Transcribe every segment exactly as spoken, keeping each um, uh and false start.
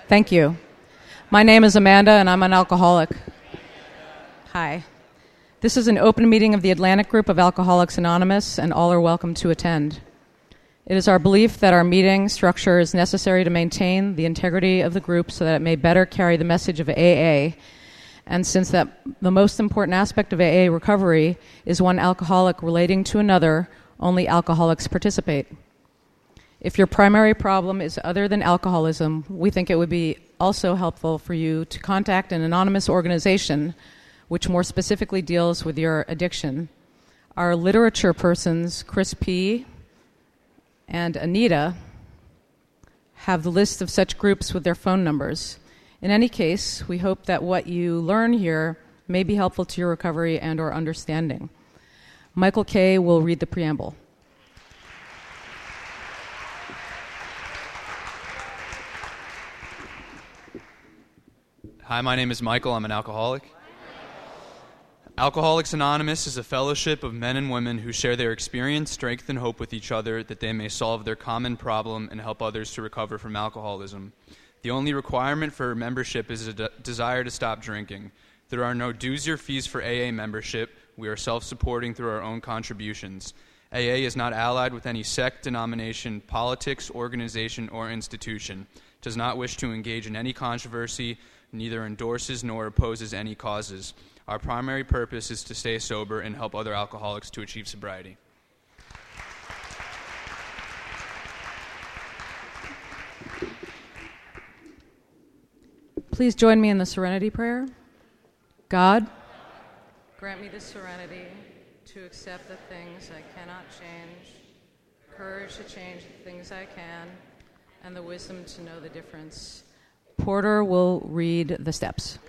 Thank you. My name is Amanda, and I'm an alcoholic. Hi. This is an open meeting of the Atlantic Group of Alcoholics Anonymous, and all are welcome to attend. It is our belief that our meeting structure is necessary to maintain the integrity of the group so that it may better carry the message of A A. And since that the most important aspect of A A recovery is one alcoholic relating to another, only alcoholics participate. If your primary problem is other than alcoholism, we think it would be also helpful for you to contact an anonymous organization which more specifically deals with your addiction. Our literature persons, Chris P. and Anita, have the list of such groups with their phone numbers. In any case, we hope that what you learn here may be helpful to your recovery and or understanding. Michael K. will read the preamble. Hi, my name is Michael. I'm an alcoholic. Alcoholics Anonymous is a fellowship of men and women who share their experience, strength, and hope with each other that they may solve their common problem and help others to recover from alcoholism. The only requirement for membership is a de- desire to stop drinking. There are no dues or fees for A A membership. We are self-supporting through our own contributions. A A is not allied with any sect, denomination, politics, organization, or institution, does not wish to engage in any controversy, neither endorses nor opposes any causes. Our primary purpose is to stay sober and help other alcoholics to achieve sobriety. Please join me in the Serenity Prayer. God, grant me the serenity to accept the things I cannot change, courage to change the things I can, and the wisdom to know the difference. Porter will read the steps.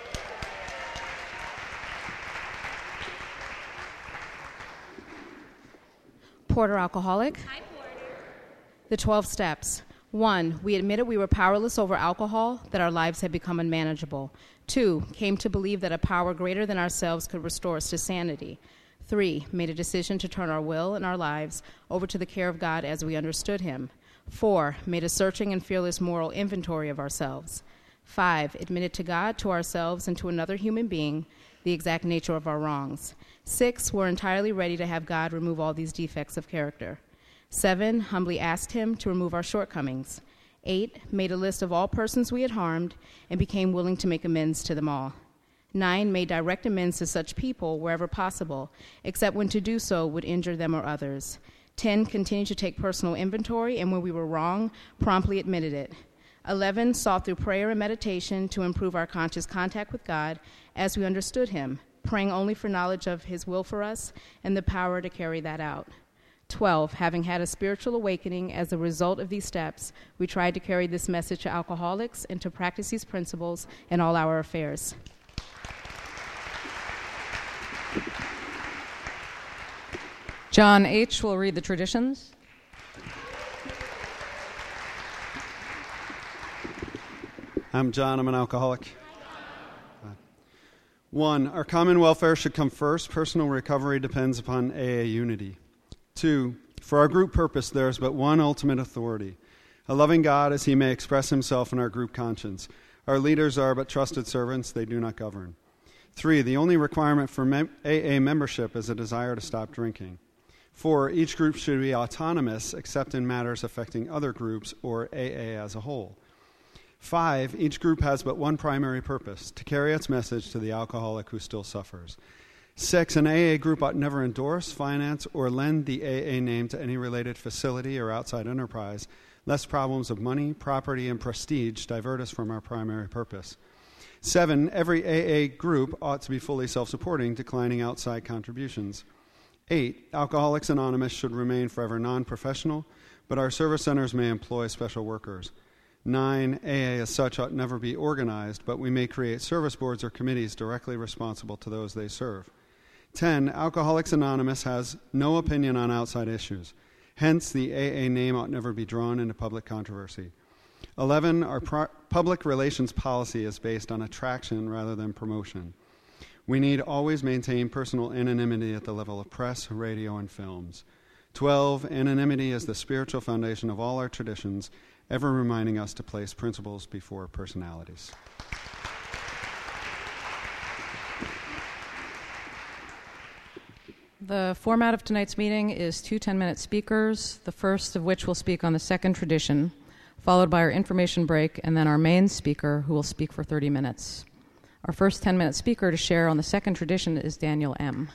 Porter alcoholic. Hi, Porter. The twelve steps. One, we admitted we were powerless over alcohol, that our lives had become unmanageable. Two, came to believe that a power greater than ourselves could restore us to sanity. Three, made a decision to turn our will and our lives over to the care of God as we understood him. Four, made a searching and fearless moral inventory of ourselves. Five, admitted to God, to ourselves, and to another human being the exact nature of our wrongs. Six, were entirely ready to have God remove all these defects of character. Seven, humbly asked him to remove our shortcomings. Eight, made a list of all persons we had harmed and became willing to make amends to them all. Nine, made direct amends to such people wherever possible, except when to do so would injure them or others. Ten, continued to take personal inventory, and when we were wrong, promptly admitted it. Eleven, sought through prayer and meditation to improve our conscious contact with God as we understood him, praying only for knowledge of his will for us and the power to carry that out. Twelve, having had a spiritual awakening as a result of these steps, we tried to carry this message to alcoholics and to practice these principles in all our affairs. John H. will read the traditions. I'm John. I'm an alcoholic. One, our common welfare should come first. Personal recovery depends upon A A unity. Two, for our group purpose, there is but one ultimate authority, a loving God as he may express himself in our group conscience. Our leaders are but trusted servants, they do not govern. Three, the only requirement for mem- A A membership is a desire to stop drinking. Four, each group should be autonomous except in matters affecting other groups or A A as a whole. Five, each group has but one primary purpose, to carry its message to the alcoholic who still suffers. Six, an A A group ought never endorse, finance, or lend the A A name to any related facility or outside enterprise, lest problems of money, property, and prestige divert us from our primary purpose. Seven, every A A group ought to be fully self-supporting, declining outside contributions. Eight, Alcoholics Anonymous should remain forever non-professional, but our service centers may employ special workers. Nine, A A as such ought never be organized, but we may create service boards or committees directly responsible to those they serve. Ten, Alcoholics Anonymous has no opinion on outside issues. Hence, the A A name ought never be drawn into public controversy. Eleven, our pro- public relations policy is based on attraction rather than promotion. We need always maintain personal anonymity at the level of press, radio, and films. Twelve, anonymity is the spiritual foundation of all our traditions, ever reminding us to place principles before personalities. The format of tonight's meeting is two ten-minute speakers, the first of which will speak on the second tradition, followed by our information break, and then our main speaker, who will speak for thirty minutes. Our first ten-minute speaker to share on the second tradition is Daniel M.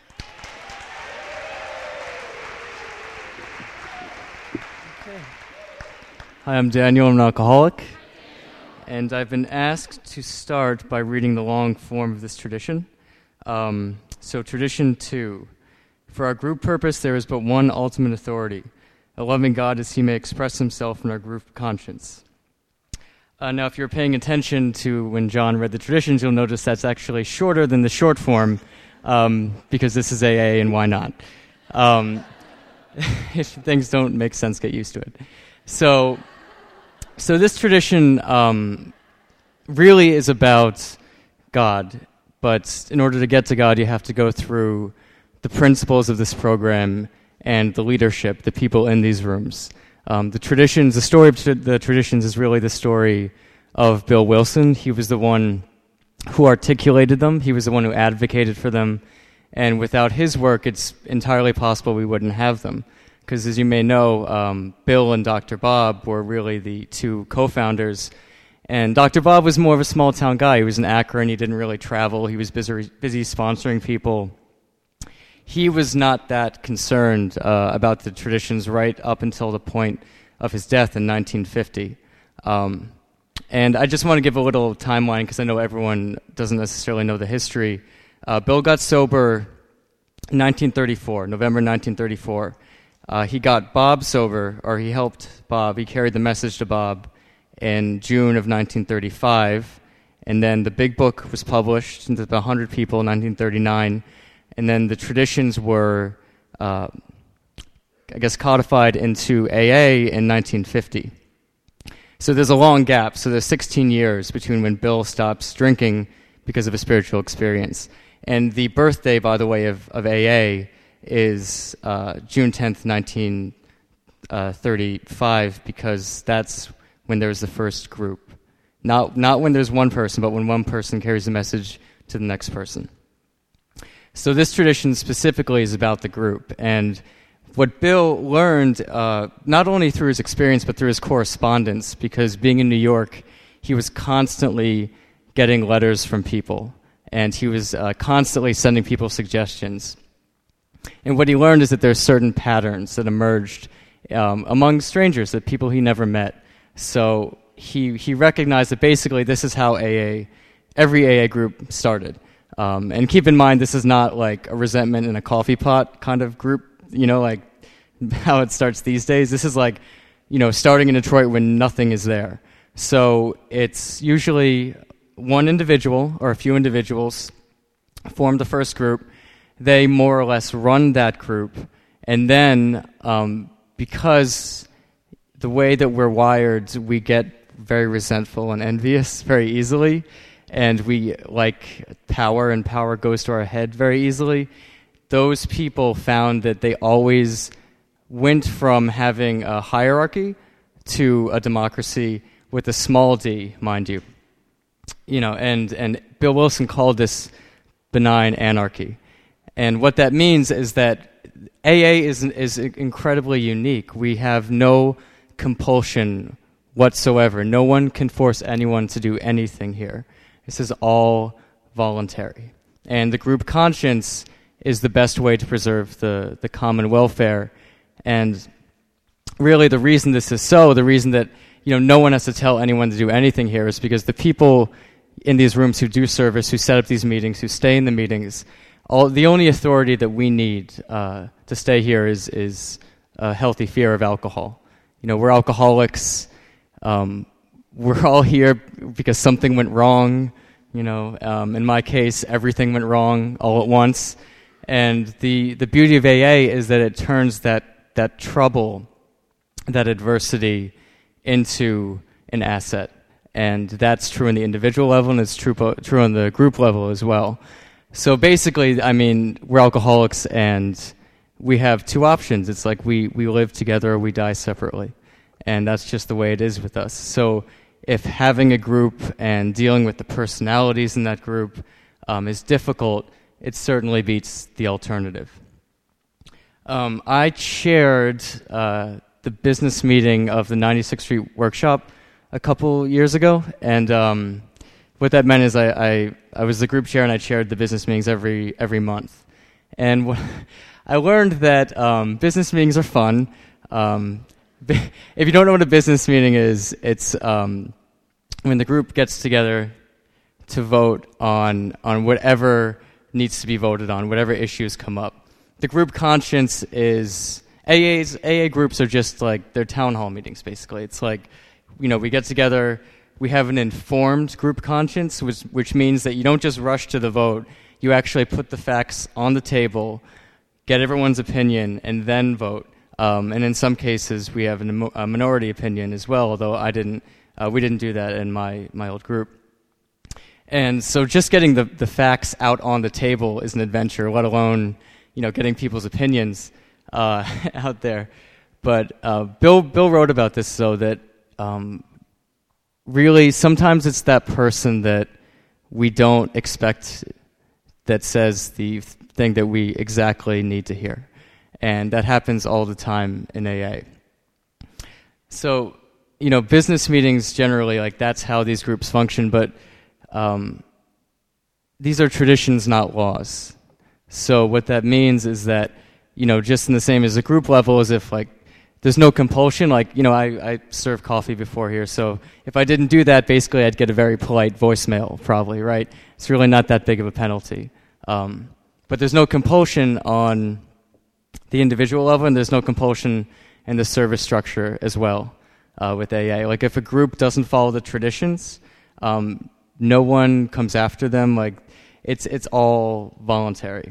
Okay. Hi, I'm Daniel. I'm an alcoholic, and I've been asked to start by reading the long form of this tradition. Um, so, tradition two. For our group purpose, there is but one ultimate authority, a loving God as he may express himself in our group conscience. Uh, now, if you're paying attention to when John read the traditions, you'll notice that's actually shorter than the short form, um, because this is A A, and why not? Um, if things don't make sense, get used to it. So, so this tradition um, really is about God, but in order to get to God, you have to go through the principles of this program and the leadership, the people in these rooms. Um, the traditions, the story of tra- the traditions is really the story of Bill Wilson. He was the one who articulated them. He was the one who advocated for them. And without his work, it's entirely possible we wouldn't have them. Because as you may know, um, Bill and Doctor Bob were really the two co-founders. And Doctor Bob was more of a small-town guy. He was in Akron. He didn't really travel. He was busy, busy sponsoring people. He was not that concerned uh, about the traditions right up until the point of his death in nineteen fifty. Um, and I just want to give a little timeline because I know everyone doesn't necessarily know the history. Uh, Bill got sober in nineteen thirty-four, November nineteen thirty-four. Uh, he got Bob sober, or he helped Bob. He carried the message to Bob in June of nineteen thirty-five. And then the big book was published to one hundred people in nineteen thirty-nine. And then the traditions were, uh, I guess, codified into A A in nineteen fifty. So there's a long gap. So there's sixteen years between when Bill stops drinking because of a spiritual experience. And the birthday, by the way, of, of A A is uh, June tenth, nineteen thirty-five, because that's when there's the first group. Not, not when there's one person, but when one person carries the message to the next person. So this tradition specifically is about the group, and what Bill learned, uh, not only through his experience, but through his correspondence, because being in New York, he was constantly getting letters from people, and he was uh, constantly sending people suggestions. And what he learned is that there's certain patterns that emerged um, among strangers, that people he never met. So he he recognized that basically this is how A A, every A A group started. Um, and keep in mind, this is not like a resentment in a coffee pot kind of group, you know, like how it starts these days. This is like, you know, starting in Detroit when nothing is there. So it's usually one individual or a few individuals form the first group. They more or less run that group. And then um, because the way that we're wired, we get very resentful and envious very easily. And we like power, and power goes to our head very easily. Those people found that they always went from having a hierarchy to a democracy with a small d, mind you. You know, and, and Bill Wilson called this benign anarchy. And what that means is that A A is is incredibly unique. We have no compulsion whatsoever. No one can force anyone to do anything here. This is all voluntary. And the group conscience is the best way to preserve the, the common welfare. And really the reason this is so, the reason that, you know, no one has to tell anyone to do anything here is because the people in these rooms who do service, who set up these meetings, who stay in the meetings, all the only authority that we need uh, to stay here is, is a healthy fear of alcohol. You know, we're alcoholics. Um, we're all here because something went wrong. You know, um, in my case, everything went wrong all at once. And the, the beauty of A A is that it turns that, that trouble, that adversity, into an asset. And that's true on the individual level, and it's true, true on the group level as well. So basically, I mean, we're alcoholics, and we have two options. It's like we, we live together or we die separately. and that's just the way it is with us. So if having a group and dealing with the personalities in that group um, is difficult, it certainly beats the alternative. Um, I chaired uh, the business meeting of the ninety-sixth Street Workshop a couple years ago, and um, what that meant is I, I, I was the group chair and I chaired the business meetings every every month. And wh- I learned that um, business meetings are fun. Um, if you don't know what a business meeting is, it's um, when the group gets together to vote on on whatever needs to be voted on, whatever issues come up. The group conscience is, A A's, A A groups are just like, they're town hall meetings, basically. It's like, you know, we get together, we have an informed group conscience, which, which means that you don't just rush to the vote, you actually put the facts on the table, get everyone's opinion, and then vote. Um, and in some cases, we have an, a minority opinion as well, although I didn't, uh, we didn't do that in my, my old group. And so just getting the, the facts out on the table is an adventure, let alone, you know, getting people's opinions uh, out there. But uh, Bill Bill wrote about this, so that um, really sometimes it's that person that we don't expect that says the thing that we exactly need to hear. And that happens all the time in A A. So, you know, business meetings generally, like, that's how these groups function, but um, these are traditions, not laws. So what that means is that, you know, just in the same as a group level, as if, like, there's no compulsion. Like, you know, I, I served coffee before here, so if I didn't do that, basically I'd get a very polite voicemail, probably, right? It's really not that big of a penalty. Um, but there's no compulsion on the individual level, and there's no compulsion in the service structure as well uh, with A A. Like, if a group doesn't follow the traditions, um, no one comes after them. Like, it's it's all voluntary.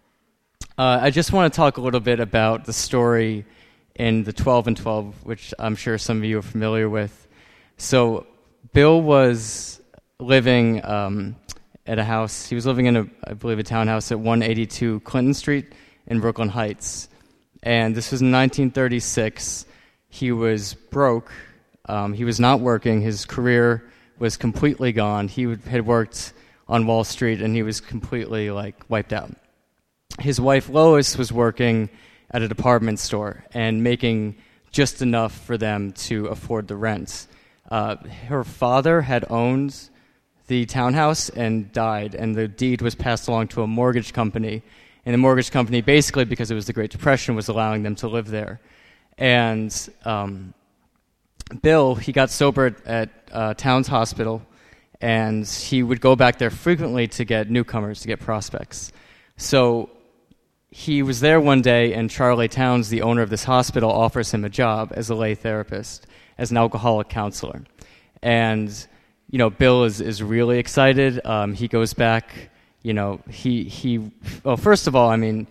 Uh, I just want to talk a little bit about the story in the twelve and twelve, which I'm sure some of you are familiar with. So Bill was living um, at a house. He was living in, a, I believe, a townhouse at one eighty-two Clinton Street in Brooklyn Heights. And this was in nineteen thirty-six. He was broke. Um, he was not working. His career was completely gone. He would, had worked on Wall Street, and he was completely, like, wiped out. His wife, Lois, was working at a department store and making just enough for them to afford the rent. Uh, her father had owned the townhouse and died, and the deed was passed along to a mortgage company. And the mortgage company, basically because it was the Great Depression, was allowing them to live there. And um, Bill, he got sober at, at uh, Towns Hospital, and he would go back there frequently to get newcomers, to get prospects. So he was there one day, and Charlie Towns, the owner of this hospital, offers him a job as a lay therapist, as an alcoholic counselor. And, you know, Bill is, is really excited. Um, he goes back, you know, he, he, well, first of all, I mean,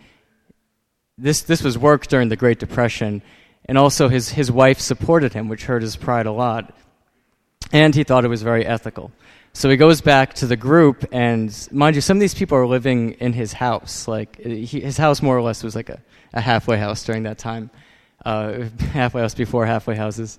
this this was work during the Great Depression, and also his, his wife supported him, which hurt his pride a lot, and he thought it was very ethical. So he goes back to the group, and mind you, some of these people are living in his house. Like, he, his house more or less was like a, a halfway house during that time, uh, halfway house before halfway houses.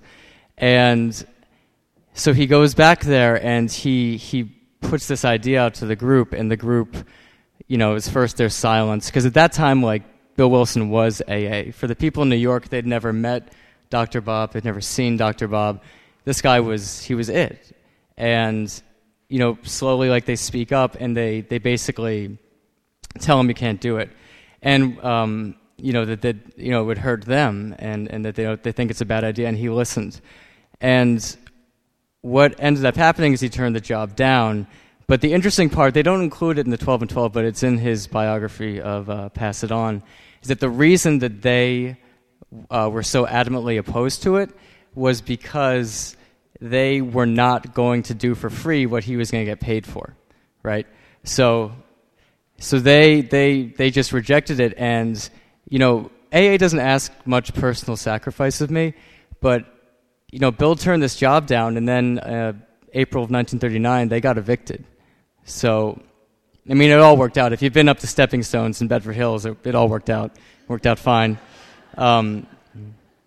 And so he goes back there, and he he puts this idea out to the group, and the group, you know, is first there's silence, because at that time, like, Bill Wilson was A A. For the people in New York, they'd never met Doctor Bob, they'd never seen Doctor Bob. This guy was, he was it. And, you know, slowly, like, they speak up, and they, they basically tell him you can't do it. And, um, you know, that, that, you know, it would hurt them, and, and that they, they think it's a bad idea, and he listened. And what ended up happening is he turned the job down. But the interesting part, they don't include it in the twelve and twelve, but it's in his biography of uh, Pass It On, is that the reason that they uh, were so adamantly opposed to it was because they were not going to do for free what he was going to get paid for, right? So, so they they they just rejected it, and, you know, A A doesn't ask much personal sacrifice of me, but, you know, Bill turned this job down, and then uh, April of nineteen thirty-nine, they got evicted. So, I mean, it all worked out. If you've been up to Stepping Stones in Bedford Hills, it, it all worked out. Worked out fine. Um,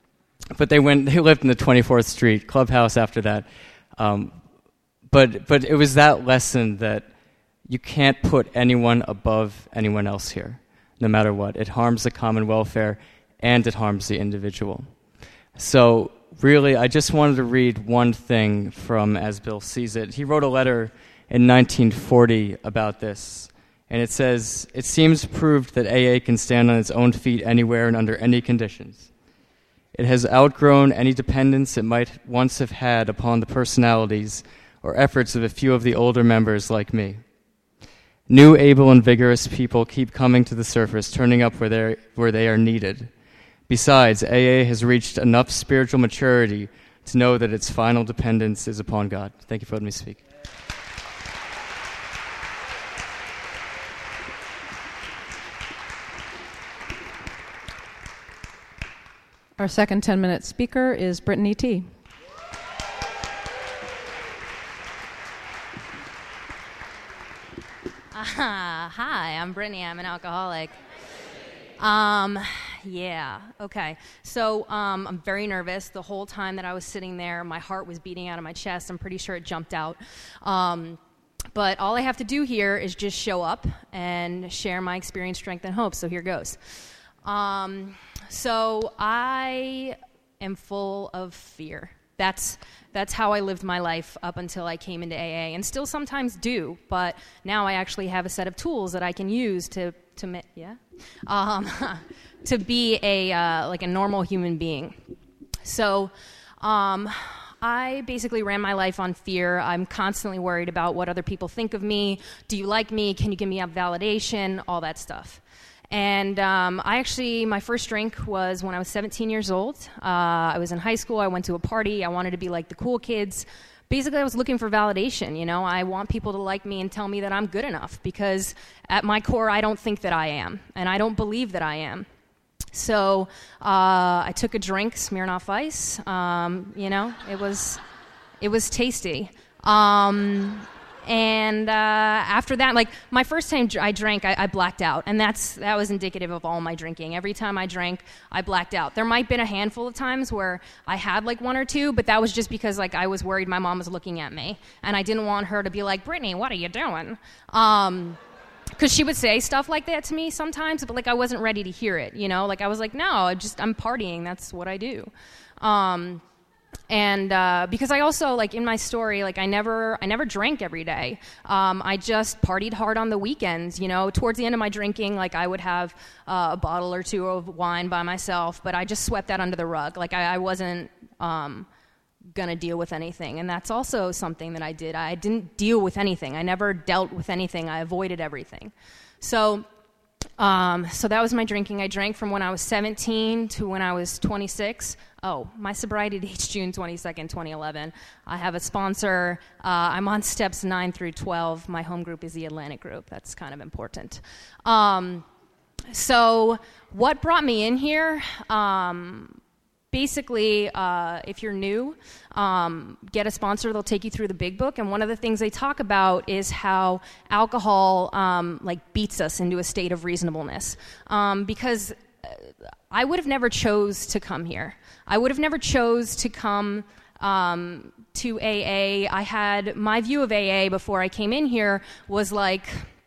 but they went. They lived in the twenty-fourth Street clubhouse after that. Um, but but it was that lesson that you can't put anyone above anyone else here, no matter what. It harms the common welfare, and it harms the individual. So really, I just wanted to read one thing from As Bill Sees It. He wrote a letter in nineteen forty about this, and it says, "It seems proved that A A can stand on its own feet anywhere and under any conditions. It has outgrown any dependence it might once have had upon the personalities or efforts of a few of the older members like me. New, able, and vigorous people keep coming to the surface, turning up where, they're, where they are needed. Besides, A A has reached enough spiritual maturity to know that its final dependence is upon God." Thank you for letting me speak. Our second ten-minute speaker is Brittany T. Uh, hi, I'm Brittany. I'm an alcoholic. Um, yeah, okay. So um, I'm very nervous. The whole time that I was sitting there, my heart was beating out of my chest. I'm pretty sure it jumped out. Um, but all I have to do here is just show up and share my experience, strength, and hope. So here goes. Um, so I am full of fear. That's that's how I lived my life up until I came into A A, and still sometimes do. But now I actually have a set of tools that I can use to to yeah, um, to be a uh, like a normal human being. So. Um, I basically ran my life on fear. I'm constantly worried about what other people think of me. Do you like me? Can you give me a validation? All that stuff. And um, I actually, my first drink was when I was seventeen years old. Uh, I was in high school. I went to a party. I wanted to be like the cool kids. Basically, I was looking for validation. You know, I want people to like me and tell me that I'm good enough, because at my core, I don't think that I am, and I don't believe that I am. So uh, I took a drink, Smirnoff Ice. Um, you know, it was it was tasty. Um, and uh, after that, like my first time I drank, I, I blacked out, and that's that was indicative of all my drinking. Every time I drank, I blacked out. There might have been a handful of times where I had like one or two, but that was just because like I was worried my mom was looking at me, and I didn't want her to be like, "Brittany, what are you doing?" Um, Because she would say stuff like that to me sometimes, but like I wasn't ready to hear it, you know? Like I was like, no, I just I'm partying. That's what I do. Um, and uh, because I also like in my story, like I never I never drank every day. Um, I just partied hard on the weekends. You know, towards the end of my drinking, like I would have uh, a bottle or two of wine by myself, but I just swept that under the rug. Like I, I wasn't. Um, gonna deal with anything, and that's also something that I did. I didn't deal with anything. I never dealt with anything. I avoided everything. So um, so that was my drinking. I drank from when I was seventeen to when I was twenty-six. Oh, my sobriety date's June twenty-second, twenty eleven. I have a sponsor. Uh, I'm on steps nine through twelve. My home group is the Atlantic Group. That's kind of important. Um, so what brought me in here? Um, Basically, uh, if you're new, um, get a sponsor. They'll take you through the big book. And one of the things they talk about is how alcohol um, like beats us into a state of reasonableness. Um, because I would have never chose to come here. I would have never chose to come um, to A A. I had my view of A A before I came in here was like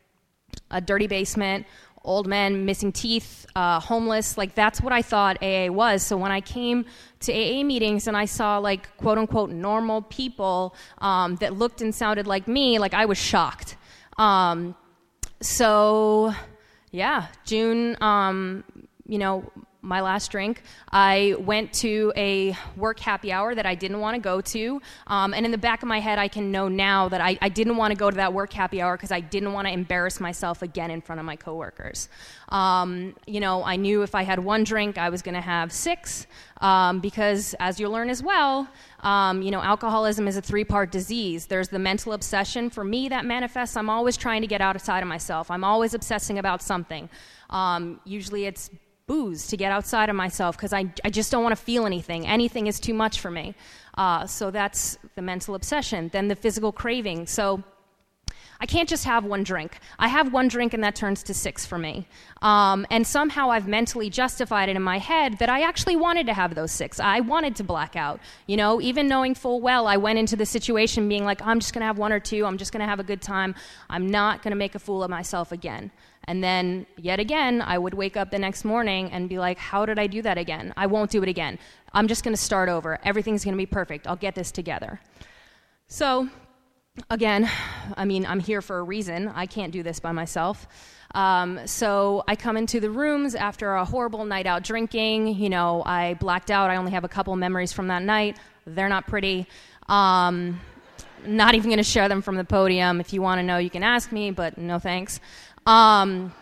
a dirty basement, old men, missing teeth, uh, homeless, like that's what I thought A A was. So when I came to A A meetings and I saw like quote unquote normal people um, that looked and sounded like me, like I was shocked. Um, so yeah, June, um, you know, my last drink, I went to a work happy hour that I didn't want to go to. Um, and in the back of my head, I can know now that I, I didn't want to go to that work happy hour because I didn't want to embarrass myself again in front of my coworkers. Um, you know, I knew if I had one drink, I was going to have six um, because, as you'll learn as well, um, you know, alcoholism is a three-part disease. There's the mental obsession. For me, that manifests. I'm always trying to get outside of myself. I'm always obsessing about something. Um, usually it's booze to get outside of myself because I, I just don't want to feel anything. Anything is too much for me. Uh, so that's the mental obsession. Then the physical craving. So I can't just have one drink. I have one drink and that turns to six for me. Um, and somehow I've mentally justified it in my head that I actually wanted to have those six. I wanted to black out. You know, even knowing full well I went into the situation being like, I'm just going to have one or two. I'm just going to have a good time. I'm not going to make a fool of myself again. And then, yet again, I would wake up the next morning and be like, how did I do that again? I won't do it again. I'm just going to start over. Everything's going to be perfect. I'll get this together. So, again, I mean, I'm here for a reason. I can't do this by myself. Um, so I come into the rooms after a horrible night out drinking. You know, I blacked out. I only have a couple memories from that night. They're not pretty. Um, not even going to share them from the podium. If you want to know, you can ask me, but no thanks. Um,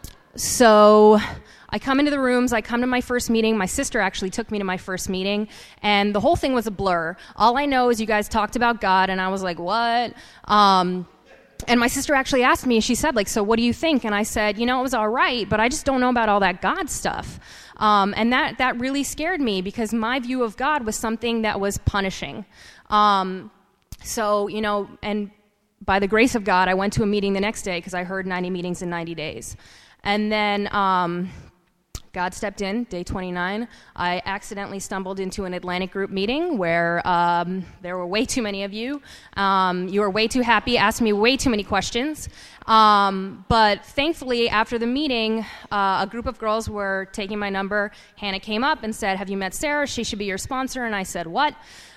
so I come into the rooms, I come to my first meeting. My sister actually took me to my first meeting, and the whole thing was a blur. All I know is you guys talked about God, and I was like, what? Um, and my sister actually asked me, she said, like, so what do you think? And I said, you know, it was all right, but I just don't know about all that God stuff. Um, and that, that really scared me because my view of God was something that was punishing. Um, so, you know, and by the grace of God, I went to a meeting the next day because I heard ninety meetings in ninety days. And then um, God stepped in, day twenty-nine. I accidentally stumbled into an Atlantic group meeting where um, there were way too many of you. Um, you were way too happy, asked me way too many questions. Um, but thankfully, after the meeting, uh, a group of girls were taking my number. Hannah came up and said, have you met Sarah? She should be your sponsor. And I said, what?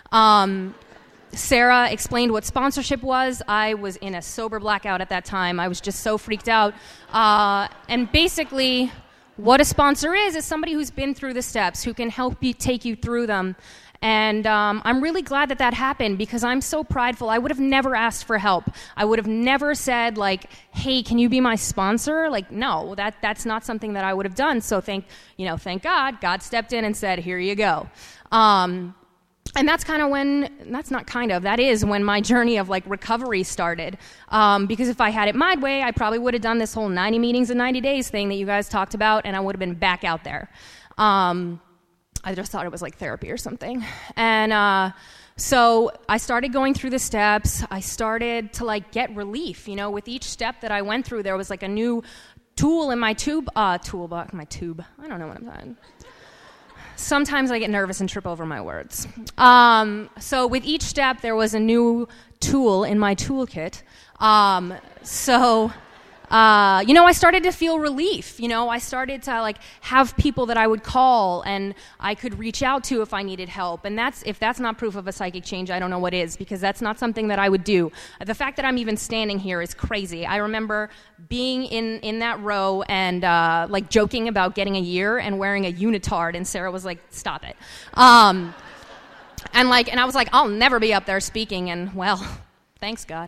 Um, Sarah explained what sponsorship was. I was in a sober blackout at that time. I was just so freaked out. Uh, and basically, what a sponsor is, is somebody who's been through the steps, who can help you take you through them. And um, I'm really glad that that happened because I'm so prideful. I would have never asked for help. I would have never said, like, hey, can you be my sponsor? Like, no, that that's not something that I would have done. So thank, you know, thank God, God stepped in and said, here you go. Um, And that's kind of when, that's not kind of, that is when my journey of like recovery started. Um, because if I had it my way, I probably would have done this whole ninety meetings in ninety days thing that you guys talked about, and I would have been back out there. Um, I just thought it was like therapy or something. And uh, so I started going through the steps. I started to like get relief. You know, with each step that I went through, there was like a new tool in my tube, uh, toolbox, my tube. I don't know what I'm saying. Sometimes I get nervous and trip over my words. Um, so with each step, there was a new tool in my toolkit. Um, so, uh, you know, I started to feel relief. You know, I started to like have people that I would call and I could reach out to if I needed help. And that's if that's not proof of a psychic change, I don't know what is, because that's not something that I would do. The fact that I'm even standing here is crazy. I remember being in, in that row and uh, like joking about getting a year and wearing a unitard, and Sarah was like, stop it. Um, and like, and I was like, I'll never be up there speaking, and well, thanks God.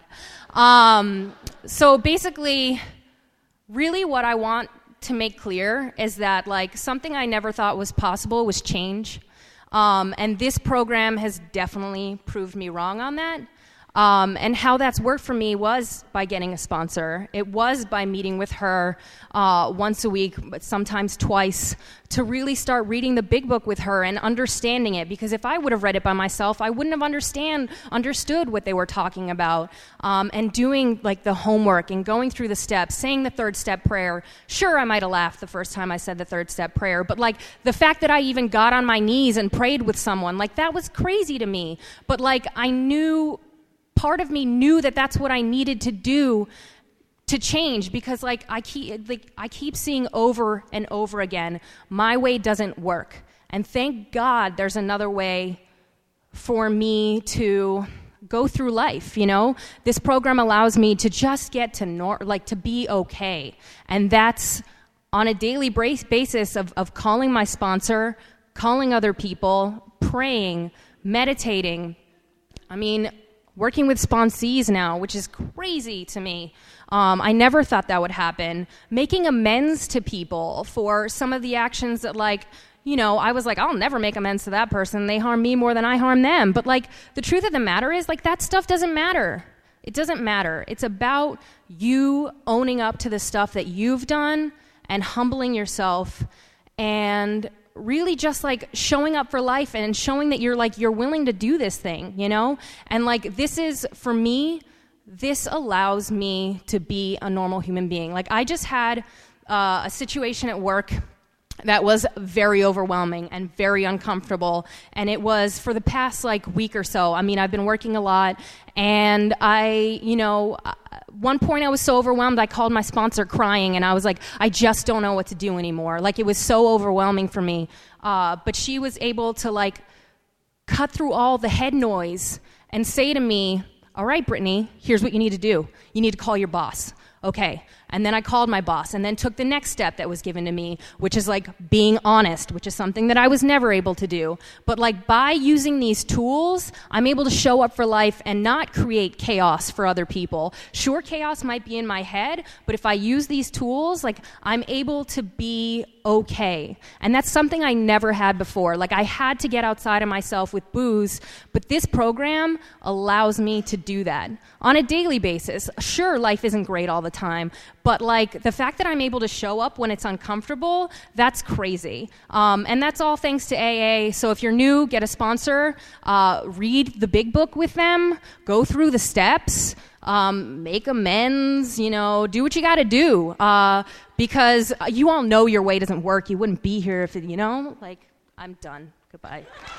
Um, so basically, really what I want to make clear is that like something I never thought was possible was change. Um, and this program has definitely proved me wrong on that. Um, and how that's worked for me was by getting a sponsor. It was by meeting with her uh, once a week, but sometimes twice, to really start reading the big book with her and understanding it. Because if I would have read it by myself, I wouldn't have understand understood what they were talking about. Um, and doing like the homework and going through the steps, saying the third step prayer. Sure, I might have laughed the first time I said the third step prayer, but like the fact that I even got on my knees and prayed with someone, like that was crazy to me. But like I knew. Part of me knew that that's what I needed to do to change, because like I keep like I keep seeing over and over again, my way doesn't work. And thank God there's another way for me to go through life, you know? This program allows me to just get to nor- like to be okay. And that's on a daily basis of, of calling my sponsor, calling other people, praying, meditating. I mean, working with sponsees now, which is crazy to me. Um, I never thought that would happen. Making amends to people for some of the actions that, like, you know, I was like, I'll never make amends to that person. They harm me more than I harm them. But, like, the truth of the matter is, like, that stuff doesn't matter. It doesn't matter. It's about you owning up to the stuff that you've done and humbling yourself and really just like showing up for life and showing that you're like you're willing to do this thing, you know? And like this is for me this allows me to be a normal human being. Like, I just had uh, a situation at work that was very overwhelming and very uncomfortable. And it was for the past like week or so. I mean, I've been working a lot, and I, you know, one point I was so overwhelmed, I called my sponsor crying, and I was like, I just don't know what to do anymore. Like, it was so overwhelming for me. Uh, but she was able to like cut through all the head noise and say to me, all right, Brittany, here's what you need to do. You need to call your boss. Okay. And then I called my boss and then took the next step that was given to me, which is like being honest, which is something that I was never able to do. But like by using these tools, I'm able to show up for life and not create chaos for other people. Sure, chaos might be in my head, but if I use these tools, like I'm able to be okay. And that's something I never had before. Like I had to get outside of myself with booze, but this program allows me to do that on a daily basis. Sure, life isn't great all the time, but like the fact that I'm able to show up when it's uncomfortable, that's crazy. Um, and that's all thanks to A A. So if you're new, get a sponsor, uh, read the big book with them, go through the steps, um, make amends, you know, do what you got to do. Uh, because you all know your way doesn't work. You wouldn't be here if, it, you know, like, I'm done. Goodbye.